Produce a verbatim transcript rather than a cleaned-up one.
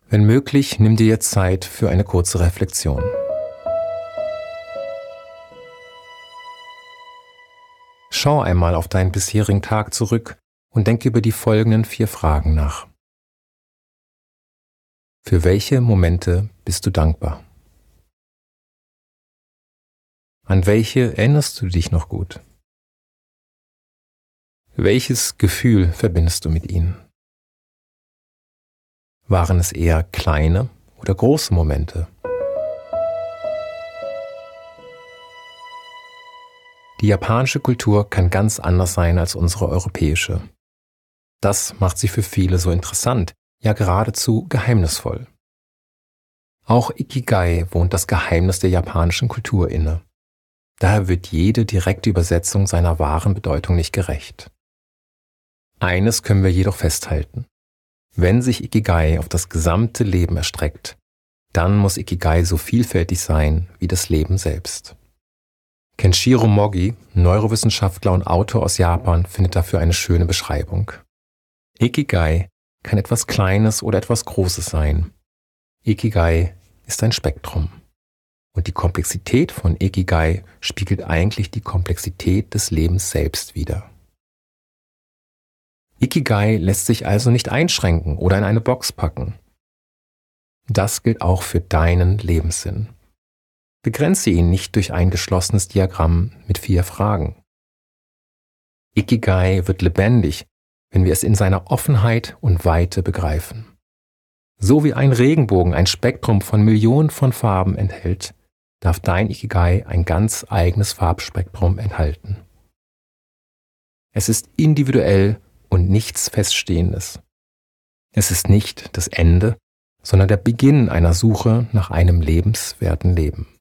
Wenn möglich, nimm dir jetzt Zeit für eine kurze Reflexion. Schau einmal auf deinen bisherigen Tag zurück und denke über die folgenden vier Fragen nach. Für welche Momente bist du dankbar? An welche erinnerst du dich noch gut? Welches Gefühl verbindest du mit ihnen? Waren es eher kleine oder große Momente? Die japanische Kultur kann ganz anders sein als unsere europäische. Das macht sie für viele so interessant, ja geradezu geheimnisvoll. Auch Ikigai wohnt das Geheimnis der japanischen Kultur inne. Daher wird jede direkte Übersetzung seiner wahren Bedeutung nicht gerecht. Eines können wir jedoch festhalten. Wenn sich Ikigai auf das gesamte Leben erstreckt, dann muss Ikigai so vielfältig sein wie das Leben selbst. Kenshiro Mogi, Neurowissenschaftler und Autor aus Japan, findet dafür eine schöne Beschreibung. Ikigai kann etwas Kleines oder etwas Großes sein. Ikigai ist ein Spektrum. Und die Komplexität von Ikigai spiegelt eigentlich die Komplexität des Lebens selbst wider. Ikigai lässt sich also nicht einschränken oder in eine Box packen. Das gilt auch für deinen Lebenssinn. Begrenze ihn nicht durch ein geschlossenes Diagramm mit vier Fragen. Ikigai wird lebendig, wenn wir es in seiner Offenheit und Weite begreifen. So wie ein Regenbogen ein Spektrum von Millionen von Farben enthält, darf dein Ikigai ein ganz eigenes Farbspektrum enthalten. Es ist individuell und nichts Feststehendes. Es ist nicht das Ende, sondern der Beginn einer Suche nach einem lebenswerten Leben.